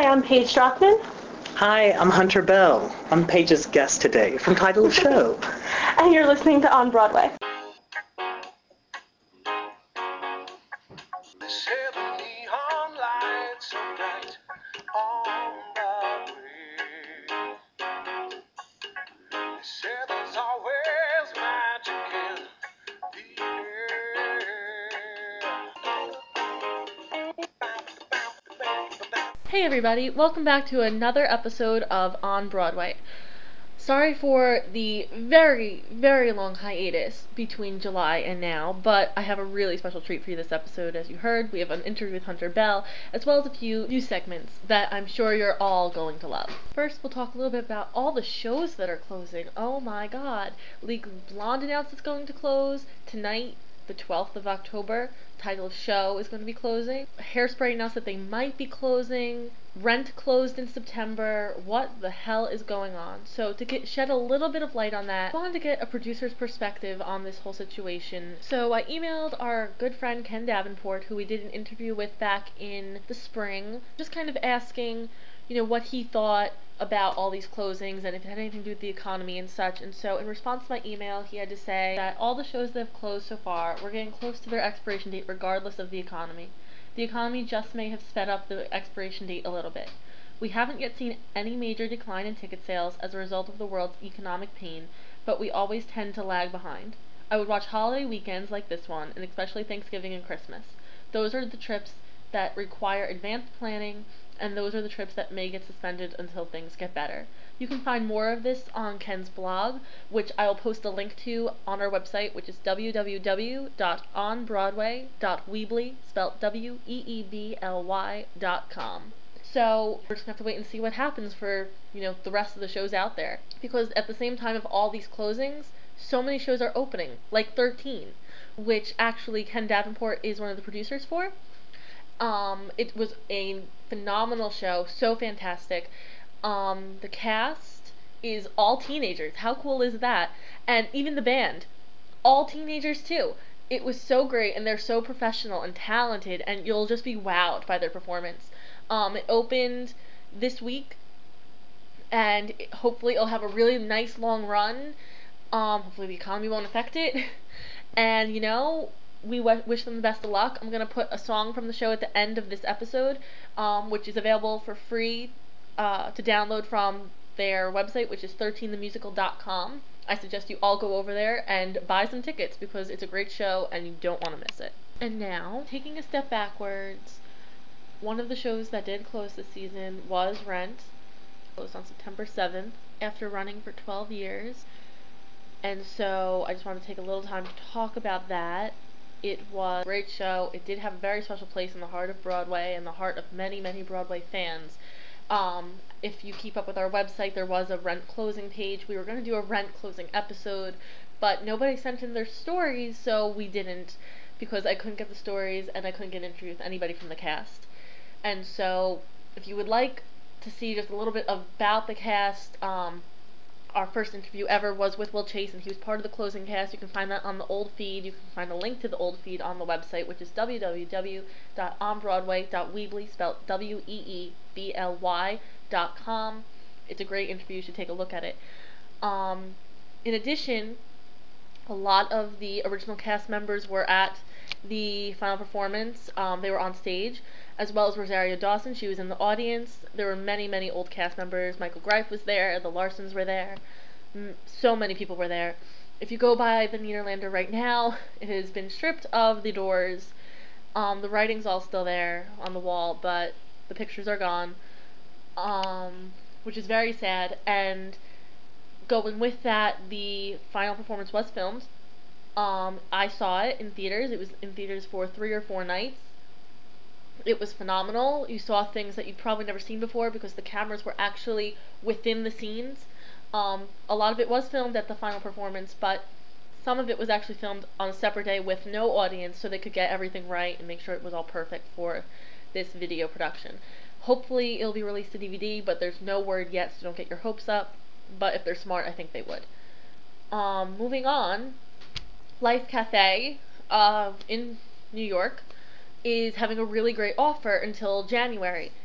I'm Paige Strockman. Hi, I'm Hunter Bell. I'm Paige's guest today from Title of Show. And you're listening to On Broadway. They say the neon lights are bright on Broadway. They say there's always magic in the air. Hey everybody, welcome back to another episode of On Broadway. Sorry for the very, very long hiatus between July and now, but I have a really special treat for you this episode. As you heard, we have an interview with Hunter Bell, as well as a few new segments that I'm sure you're all going to love. First, we'll talk a little bit about all the shows that are closing. Oh my god. Legally Blonde announced it's going to close tonight, the 12th of October. Title of Show is going to be closing. Hairspray announced that they might be closing. Rent closed in September. What the hell is going on? So to shed a little bit of light on that, I wanted to get a producer's perspective on this whole situation. So I emailed our good friend Ken Davenport, who we did an interview with back in the spring, just kind of asking, what he thought about all these closings and if it had anything to do with the economy and such. And so in response to my email, he had to say that all the shows that have closed so far were getting close to their expiration date regardless of the economy. The economy just may have sped up the expiration date a little bit. We haven't yet seen any major decline in ticket sales as a result of the world's economic pain, but we always tend to lag behind. I would watch holiday weekends like this one, and especially Thanksgiving and Christmas. Those are the trips that require advanced planning, and those are the trips that may get suspended until things get better. You can find more of this on Ken's blog, which I'll post a link to on our website, which is www.onbroadway.weebly, spelled weebly.com. So we're just gonna have to wait and see what happens for, the rest of the shows out there. Because at the same time of all these closings, so many shows are opening, like 13, which actually Ken Davenport is one of the producers for. It was a phenomenal show, so fantastic. The cast is all teenagers. How cool is that? And even the band, all teenagers too. It was so great, and they're so professional and talented, and you'll just be wowed by their performance. It opened this week, and hopefully it'll have a really nice long run. Hopefully the economy won't affect it. And, we wish them the best of luck. I'm going to put a song from the show at the end of this episode, which is available for free to download from their website, which is 13themusical.com. I suggest you all go over there and buy some tickets because it's a great show and you don't want to miss it. And now, taking a step backwards, one of the shows that did close this season was Rent. It closed on September 7th after running for 12 years. And so I just wanted to take a little time to talk about that. It was a great show. It did have a very special place in the heart of Broadway and the heart of many, many Broadway fans. If you keep up with our website, there was a Rent closing page. We were going to do a Rent closing episode, but nobody sent in their stories, so we didn't, because I couldn't get the stories and I couldn't get an interview with anybody from the cast. And so if you would like to see just a little bit about the cast, our first interview ever was with Will Chase, and he was part of the closing cast. You can find that on the old feed. You can find a link to the old feed on the website, which is www.onbroadway.weebly, spelled weebly.com. It's a great interview. You should take a look at it. In addition, a lot of the original cast members were at the final performance. They were on stage, as well as Rosario Dawson. She was in the audience. There were many, many old cast members. Michael Greif was there. The Larsons were there. So many people were there. If you go by the Nederlander right now, it has been stripped of the doors. The writing's all still there on the wall, but the pictures are gone, which is very sad. And going with that, the final performance was filmed. I saw it in theaters. It was in theaters for 3 or 4 nights. It was phenomenal. You saw things that you'd probably never seen before because the cameras were actually within the scenes. A lot of it was filmed at the final performance, but some of it was actually filmed on a separate day with no audience so they could get everything right and make sure it was all perfect for this video production. Hopefully it'll be released to DVD, but there's no word yet, so don't get your hopes up. But if they're smart, I think they would. Moving on, Life Cafe in New York is having a really great offer until January.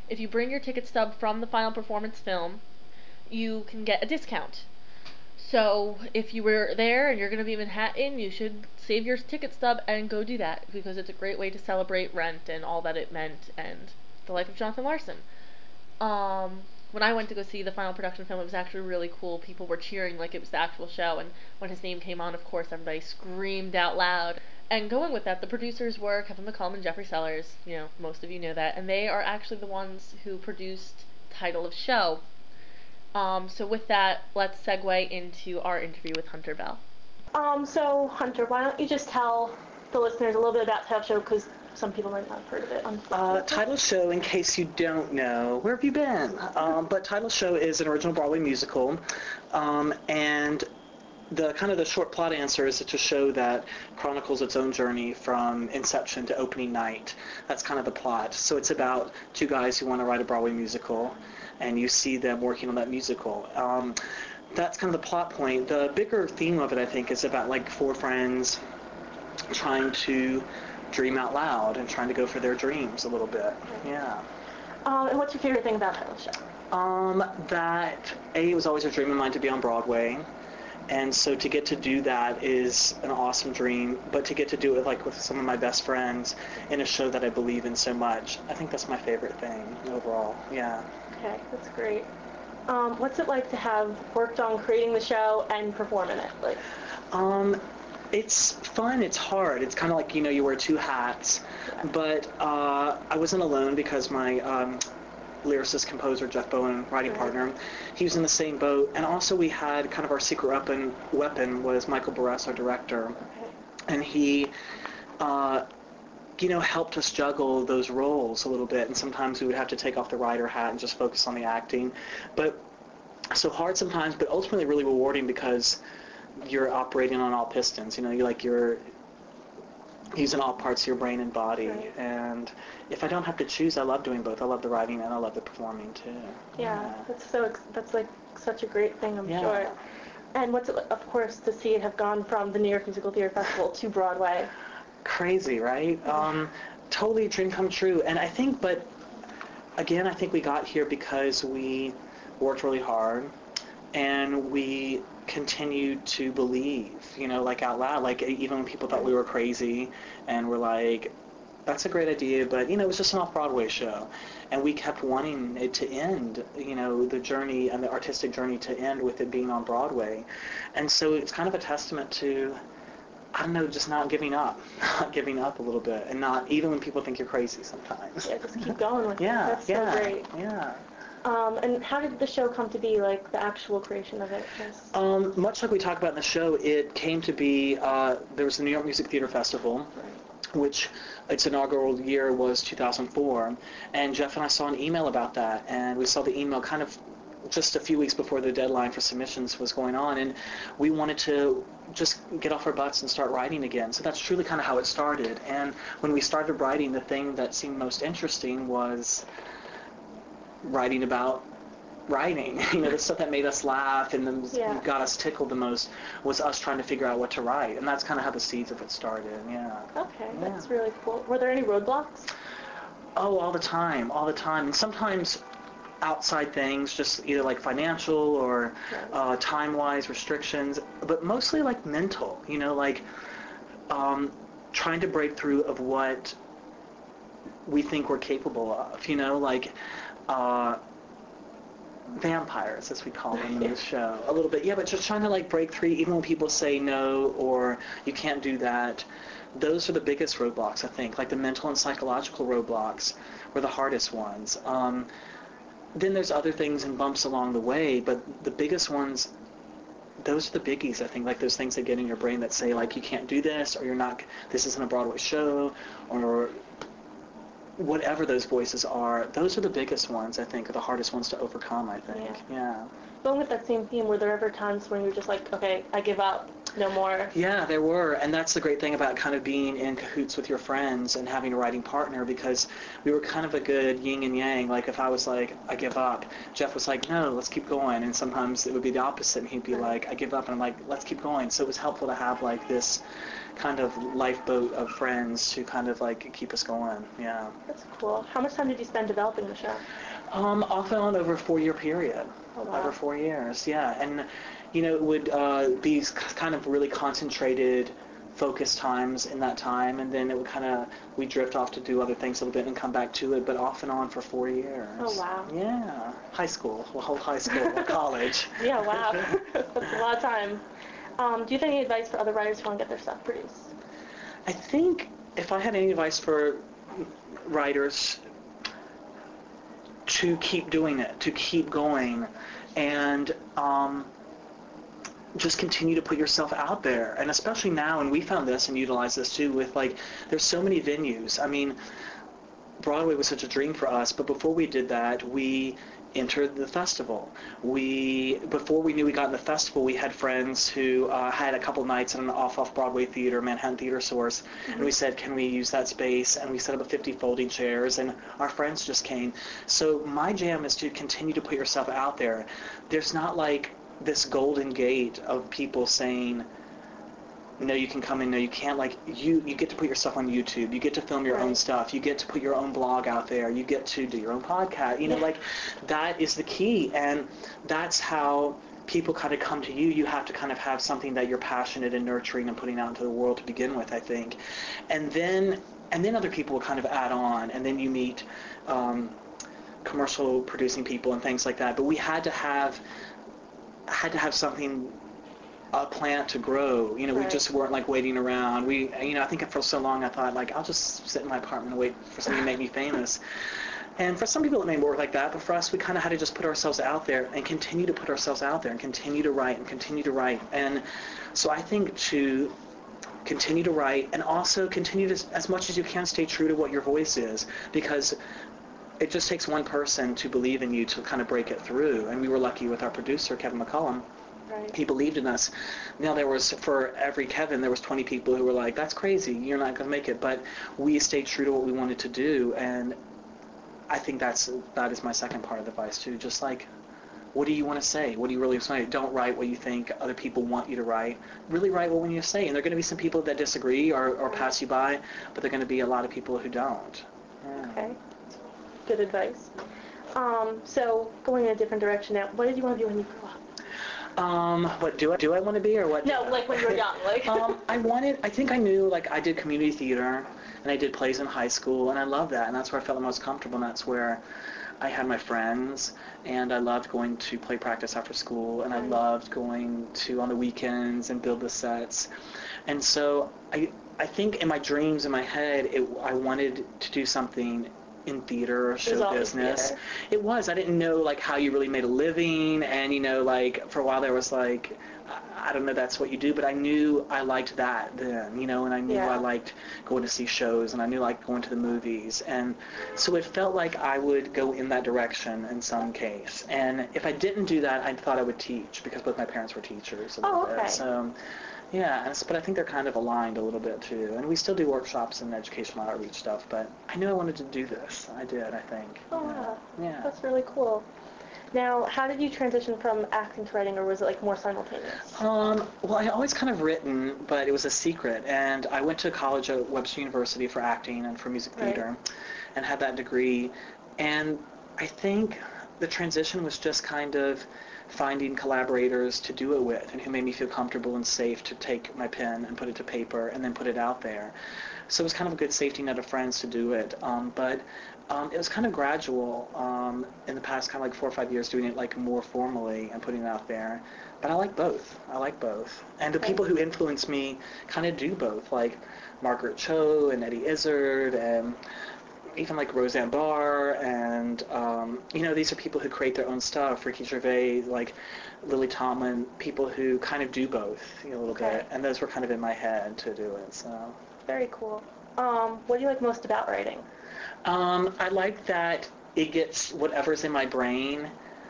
if you bring your ticket stub from the final performance film, you can get a discount. So if you were there and you're going to be in Manhattan, you should save your ticket stub and go do that, because it's a great way to celebrate Rent and all that it meant and the life of Jonathan Larson. When I went to go see the final production film, it was actually really cool. People were cheering like it was the actual show, and when his name came on, of course, everybody screamed out loud. And going with that, the producers were Kevin McCollum and Jeffrey Sellers. Most of you know that, and they are actually the ones who produced Title of Show. So with that, let's segue into our interview with Hunter Bell. So Hunter, why don't you just tell the listeners a little bit about Title Show, because some people might not have heard of it. Title Show, in case you don't know, where have you been? But Title Show is an original Broadway musical, and the short plot answer is it's a show that chronicles its own journey from inception to opening night. That's kind of the plot. So it's about two guys who want to write a Broadway musical, and you see them working on that musical. That's kind of the plot point. The bigger theme of it, I think, is about like four friends trying to dream out loud and trying to go for their dreams a little bit. Yeah. And what's your favorite thing about Title Show? That it was always a dream of mine to be on Broadway. And so to get to do that is an awesome dream, but to get to do it with some of my best friends in a show that I believe in so much, I think that's my favorite thing overall. Yeah. Okay, that's great. What's it like to have worked on creating the show and perform in it? It's fun. It's hard. It's kind of like, you wear two hats. Yeah. But I wasn't alone, because my lyricist, composer, Jeff Bowen, writing partner, he was in the same boat. And also we had kind of our secret weapon was Michael Burress, our director. Okay. And he, helped us juggle those roles a little bit. And sometimes we would have to take off the writer hat and just focus on the acting. But so hard sometimes, but ultimately really rewarding, because you're operating on all pistons. You're using all parts of your brain and body. Right. And if I don't have to choose, I love doing both. I love the writing and I love the performing too. Yeah. That's like such a great thing, I'm yeah. sure. And what's it, of course, to see it have gone from the New York Musical Theater Festival to Broadway? Crazy, right? Totally a dream come true. And I think we got here because we worked really hard and we continued to believe, out loud, even when people thought we were crazy and were like, that's a great idea, but, it was just an off-Broadway show. And we kept wanting it to end, the journey and the artistic journey to end with it being on Broadway. And so it's kind of a testament to, I don't know, just not giving up a little bit, and not, even when people think you're crazy sometimes. Yeah, just keep going with it. Yeah, That's so great. Yeah. And how did the show come to be, the actual creation of it? Much like we talk about in the show, it came to be, there was the New York Music Theater Festival, which its inaugural year was 2004, and Jeff and I saw an email about that, and we saw the email kind of just a few weeks before the deadline for submissions was going on, and we wanted to just get off our butts and start writing again. So that's truly kind of how it started. And when we started writing, the thing that seemed most interesting was writing about writing. The stuff that made us laugh and got us tickled the most was us trying to figure out what to write. And that's kind of how the seeds of it started. Yeah. Okay, that's really cool. Were there any roadblocks? Oh, all the time. And sometimes outside things, just either financial or time-wise restrictions, but mostly mental, trying to break through of what we think we're capable of, vampires, as we call them in the show, a little bit. Yeah, but just trying to break through, even when people say no or you can't do that. Those are the biggest roadblocks, I think. The mental and psychological roadblocks were the hardest ones. Then there's other things and bumps along the way, but the biggest ones, those are the biggies, I think, those things that get in your brain that say, you can't do this, or this isn't a Broadway show, or whatever those voices are. Those are the biggest ones, I think, are the hardest ones to overcome, I think. Yeah. Going with that same theme, were there ever times when you were just okay, I give up? no more. Yeah, there were, and that's the great thing about kind of being in cahoots with your friends and having a writing partner, because we were kind of a good yin and yang. Like if I was like, I give up, Jeff was like, no, let's keep going, and sometimes it would be the opposite, and he'd be like, I give up, and I'm like, let's keep going. So it was helpful to have like this kind of lifeboat of friends to kind of like keep us going. Yeah. That's cool. How much time did you spend developing the show? Off and on over a 4-year period. Oh, wow. Over 4 years, yeah. And, it would be kind of really concentrated, focused times in that time, and then it would we'd drift off to do other things a little bit and come back to it, but off and on for 4 years. Oh, wow. Yeah. High school, whole high school, college. Yeah, wow. That's a lot of time. Do you have any advice for other writers who want to get their stuff produced? I think if I had any advice for writers, to keep doing it, to keep going, and just continue to put yourself out there. And especially now, and we found this and utilized this too, with like, there's so many venues. I mean, Broadway was such a dream for us, but before we did that, we entered the festival. Before we knew we got in the festival, we had friends who had a couple nights in an off-Broadway theater, Manhattan Theater Source, and we said, can we use that space? And we set up 50 folding chairs, and our friends just came. So my jam is to continue to put yourself out there. There's not like this golden gate of people saying, no, you can come in, no, you can't. Like, you get to put yourself on YouTube. You get to film your own stuff. You get to put your own blog out there. You get to do your own podcast. Like, that is the key. And that's how people kind of come to you. You have to kind of have something that you're passionate and nurturing and putting out into the world to begin with, I think. And then other people will kind of add on. And then you meet commercial producing people and things like that. But we had to have something, a plant to grow. We just weren't like waiting around. I think for so long I thought like, I'll just sit in my apartment and wait for something to make me famous. And for some people it may work like that, but for us we kind of had to just put ourselves out there and continue to put ourselves out there and continue to write and continue to write. And so I think to continue to write and also continue to, as much as you can, stay true to what your voice is, because it just takes one person to believe in you to kind of break it through. And we were lucky with our producer, Kevin McCullum. Right. He believed in us. Now for every Kevin, there was 20 people who were like, that's crazy, you're not going to make it. But we stayed true to what we wanted to do. And I think that is my second part of the advice too. Just like, what do you want to say? What do you really want to say? Don't write what you think other people want you to write. Really write what you want to say. And there are going to be some people that disagree or pass you by, but there are going to be a lot of people who don't. Yeah. Okay. Good advice. So going in a different direction now, what did you want to do when you grew up? What do I want to be, or what? No, like when you were young, like. I think I knew, like, I did community theater, and I did plays in high school, and I loved that, and that's where I felt the most comfortable, and that's where I had my friends, and I loved going to play practice after school, and I loved going to on the weekends and build the sets. And so I think in my dreams, in my head, I wanted to do something in theater or show business. Theater. It was. I didn't know like how you really made a living, and like for a while there was like, I don't know, that's what you do, but I knew I liked that then, and I knew I liked going to see shows, and I knew I liked going to the movies, and so it felt like I would go in that direction in some case. And if I didn't do that, I thought I would teach, because both my parents were teachers a little bit. So yeah, but I think they're kind of aligned a little bit too. And we still do workshops and educational outreach stuff, but I knew I wanted to do this. I did, I think. Oh, wow. Yeah. That's really cool. Now, how did you transition from acting to writing, or was it like more simultaneous? Well, I always kind of written, but it was a secret. And I went to college at Webster University for acting and for music theater, and had that degree. And I think the transition was just kind of finding collaborators to do it with, and who made me feel comfortable and safe to take my pen and put it to paper and then put it out there. So it was kind of a good safety net of friends to do it. But it was kind of gradual in the past kind of like 4 or 5 years, doing it like more formally and putting it out there. But I like both. And the people who influence me kind of do both, like Margaret Cho and Eddie Izzard, and even like Roseanne Barr, and these are people who create their own stuff. Ricky Gervais, like Lily Tomlin, people who kind of do both a little bit, and those were kind of in my head to do it. So very cool. What do you like most about writing? I like that it gets whatever's in my brain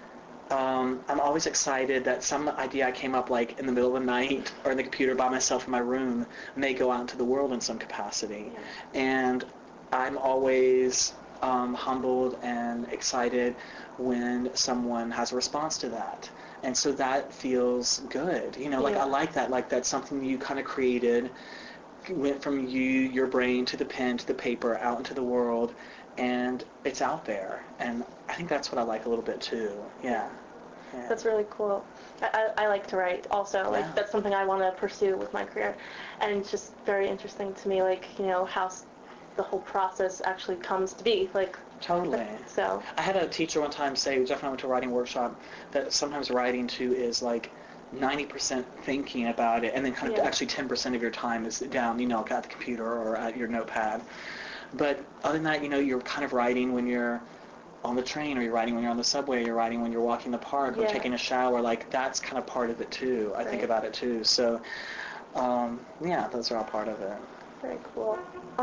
I'm always excited that some idea I came up like in the middle of the night or in the computer by myself in my room may go out into the world in some capacity. And I'm always humbled and excited when someone has a response to that. And so that feels good. Like I like that's something you kind of created, went from your brain to the pen to the paper out into the world, and it's out there. And I think that's what I like a little bit too. Yeah. That's really cool. I like to write also. Like that's something I want to pursue with my career, and it's just very interesting to me, like how the whole process actually comes to be. Like Totally. So I had a teacher one time say, Jeff and I went to a writing workshop, that sometimes writing too is like 90% thinking about it, and then kind of actually 10% of your time is down, like at the computer or at your notepad. But other than that, you're kind of writing when you're on the train, or you're writing when you're on the subway, or you're writing when you're walking the park or taking a shower. Like that's kind of part of it too. I think about it too. So those are all part of it. Very cool.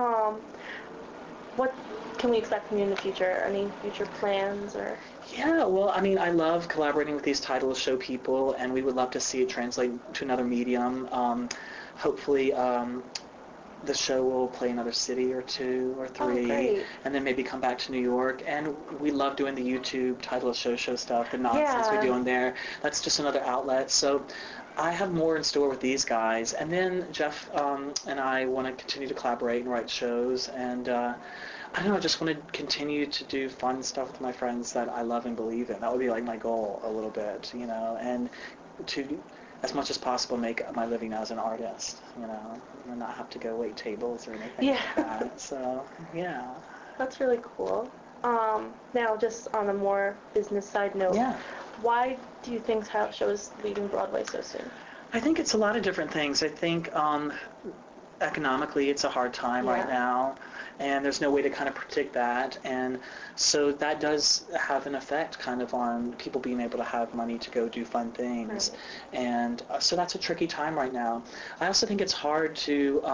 What can we expect from you in the future? Any future plans or? Yeah, well, I mean, I love collaborating with these title show people, and we would love to see it translate to another medium. Hopefully, the show will play another city or two or three, and then maybe come back to New York. And we love doing the YouTube title of show stuff, the nonsense we do on there. That's just another outlet. So I have more in store with these guys. And then Jeff and I want to continue to collaborate and write shows. And I don't know, I just want to continue to do fun stuff with my friends that I love and believe in. That would be like my goal a little bit, and to, as much as possible, make my living as an artist, and not have to go wait tables or anything like that. So, yeah. That's really cool. Now, just on a more business side note, why do you think talent show is leaving Broadway so soon? I think it's a lot of different things. I think economically it's a hard time right now, and there's no way to kind of predict that, and so that does have an effect kind of on people being able to have money to go do fun things, and so that's a tricky time right now. I also think it's hard to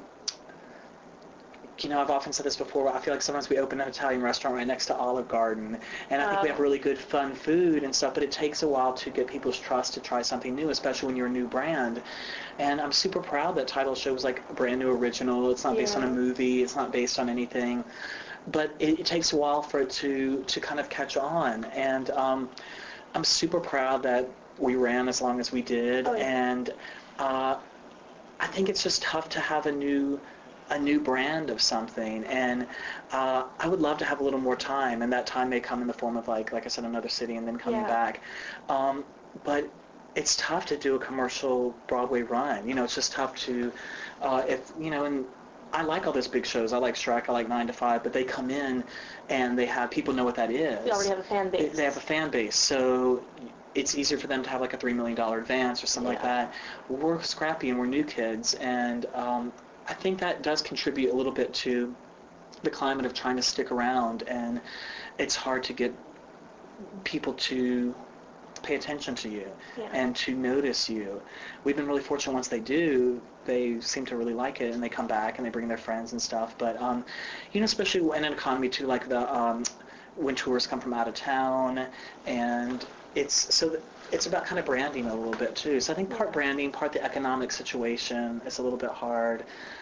I've often said this before, I feel like sometimes we open an Italian restaurant right next to Olive Garden, and I think we have really good fun food and stuff, but it takes a while to get people's trust to try something new, especially when you're a new brand. And I'm super proud that Title Show was like a brand new original. It's not based on a movie. It's not based on anything. But it takes a while for it to kind of catch on. And I'm super proud that we ran as long as we did. And I think it's just tough to have a new brand of something, and I would love to have a little more time, and that time may come in the form of like I said, another city and then coming back. But it's tough to do a commercial Broadway run. It's just tough to, and I like all those big shows. I like Shrek, I like 9 to 5, but they come in and they have, people know what that is. They already have a fan base. They have a fan base, so it's easier for them to have like a $3 million advance or something like that. We're scrappy and we're new kids, and I think that does contribute a little bit to the climate of trying to stick around, and it's hard to get people to pay attention to you and to notice you. We've been really fortunate once they do, they seem to really like it, and they come back and they bring their friends and stuff. But, especially in an economy too, like when tourists come from out of town, and it's about kind of branding a little bit too. So I think part branding, part the economic situation is a little bit hard.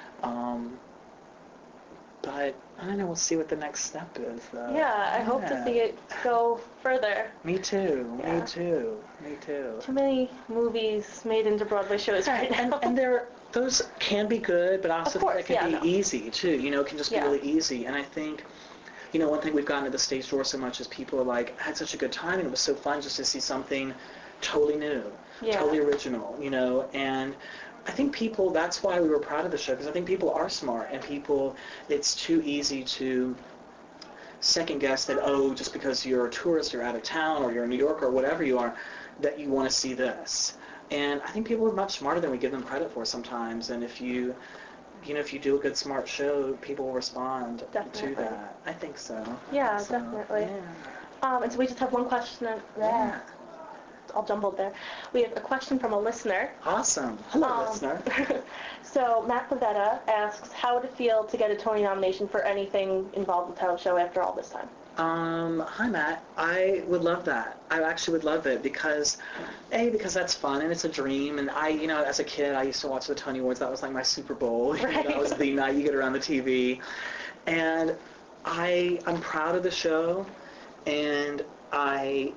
But I don't know, we'll see what the next step is. I hope to see it go further. Me too. Too many movies made into Broadway shows right now. And those can be good, but also they can be easy too. It can just be really easy. And I think, one thing we've gotten to the stage door so much is people are like, I had such a good time, and it was so fun just to see something totally new, totally original, and I think people, that's why we were proud of the show, because I think people are smart, and it's too easy to second guess that, just because you're a tourist, you're out of town, or you're in New York, or whatever you are, that you want to see this. And I think people are much smarter than we give them credit for sometimes, and if you do a good, smart show, people will respond to that. I think so. Definitely. And so we just have one question. It's all jumbled there. We have a question from a listener. Awesome. Hello, listener. So Matt Pavetta asks, how would it feel to get a Tony nomination for anything involved with Title Show after all this time? Hi Matt. I would love that. I actually would love it because that's fun and it's a dream. And as a kid, I used to watch the Tony Awards. That was like my Super Bowl. Right. That was the night you get around the TV. And I'm proud of the show, and I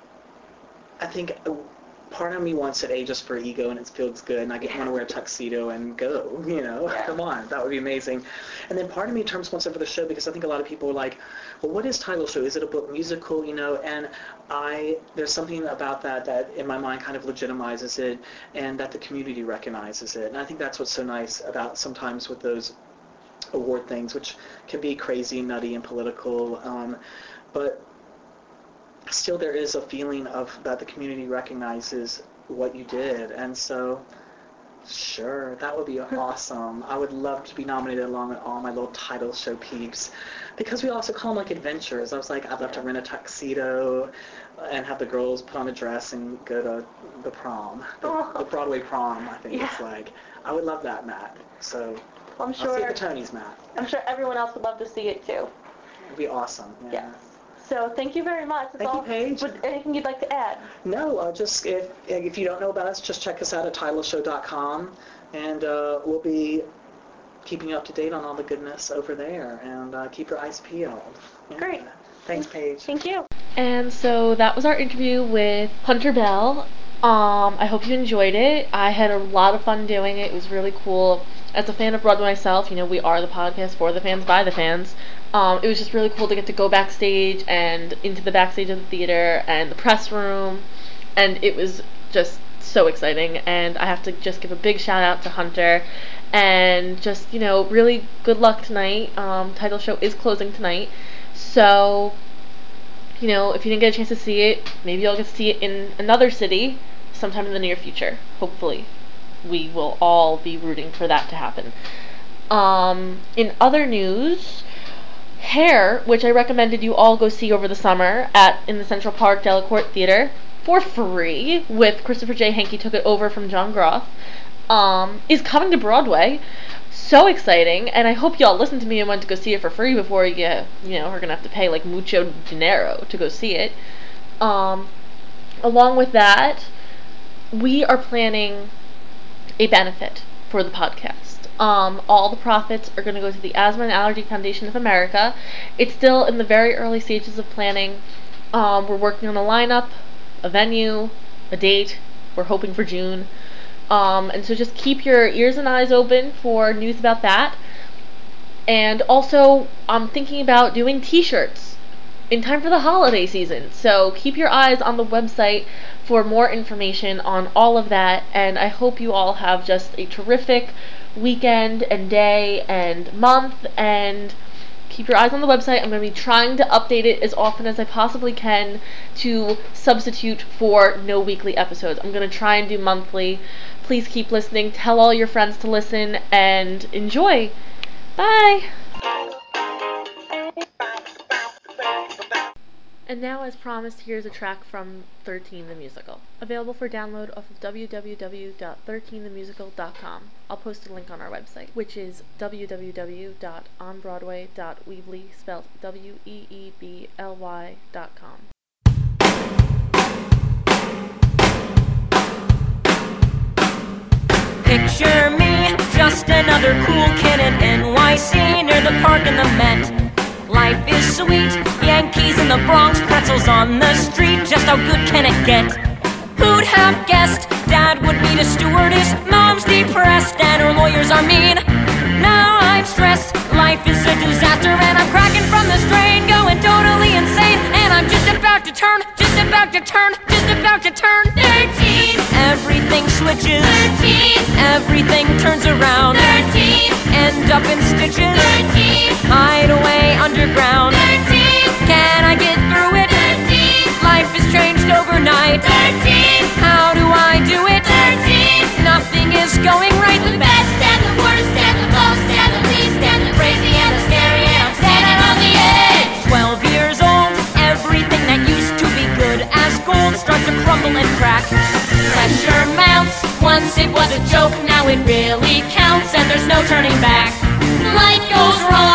think part of me wants it just for ego, and it feels good, and I want to wear a tuxedo and go, Yeah. Come on, that would be amazing. And then part of me wants it for the show because I think a lot of people are like, well, what is Title Show? Is it a book musical, And there's something about that in my mind kind of legitimizes it, and that the community recognizes it. And I think that's what's so nice about sometimes with those award things, which can be crazy, nutty, and political, but still there is a feeling of that the community recognizes what you did. And so sure, that would be awesome. I would love to be nominated along with all my little Title Show peeps, because we also call them like adventures. I was like, I'd love to rent a tuxedo and have the girls put on a dress and go to the prom, the Broadway prom. I think it's like, I would love that, Matt. So Well, I'm sure. I'll see you at the Tonys, Matt. I'm sure everyone else would love to see it too. It'd be awesome. Yeah. Yes. So thank you very much. Thank you, Paige. Anything you'd like to add? No, just if you don't know about us, just check us out at TitleShow.com, and we'll be keeping you up to date on all the goodness over there, and keep your eyes peeled. Yeah. Great. Thanks, Paige. Thank you. And so that was our interview with Hunter Bell. I hope you enjoyed it. I had a lot of fun doing it. It was really cool. As a fan of Broadway myself, we are the podcast for the fans, by the fans. It was just really cool to get to go backstage and into the backstage of the theater and the press room, and it was just so exciting. And I have to just give a big shout out to Hunter, and just, really good luck tonight. Title Show is closing tonight, so, if you didn't get a chance to see it, maybe you'll get to see it in another city sometime in the near future. Hopefully. We will all be rooting for that to happen. In other news, Hair, which I recommended you all go see over the summer in the Central Park Delacorte Theater for free, with Christopher J. Hankey took it over from John Groff, is coming to Broadway. So exciting, and I hope y'all listened to me and went to go see it for free before you are gonna have to pay like mucho dinero to go see it. Along with that, we are planning a benefit for the podcast. All the profits are going to go to the Asthma and Allergy Foundation of America. It's still in the very early stages of planning. We're working on a lineup, a venue, a date. We're hoping for June. And so just keep your ears and eyes open for news about that. And also, I'm thinking about doing t-shirts in time for the holiday season. So keep your eyes on the website for more information on all of that. And I hope you all have just a terrific weekend and day and month, and keep your eyes on the website. I'm going to be trying to update it as often as I possibly can to substitute for no weekly episodes. I'm going to try and do monthly. Please keep listening. Tell all your friends to listen, and enjoy. Bye! And now, as promised, here's a track from 13 the Musical, available for download off of www.13themusical.com. I'll post a link on our website, which is www.onbroadway.weebly, spelled weebly.com. Picture me, just another cool kid in NYC, near the park and the Met. Life is sweet, Yankees in the Bronx, pretzels on the street, just how good can it get? Who'd have guessed Dad would be a stewardess, Mom's depressed, and her lawyers are mean. Now I'm stressed, life is a disaster, and I'm cracking from the strain, going totally insane, and I'm just about to turn 13. Everything switches, 13. Everything turns around, 13. End up in stitches, 13. Hide away underground, 13. Can I get through it? 13. Life has changed overnight, 13. How do I do it? 13. Nothing is going right. The best and the worst and the most and the least and the crazy and the scary, and I'm standing on the edge. 12 years old, everything that used to be good as gold starts to crumble and crack. Pressure mounts, once it was a joke, now it really counts, and there's no turning back. Life goes wrong.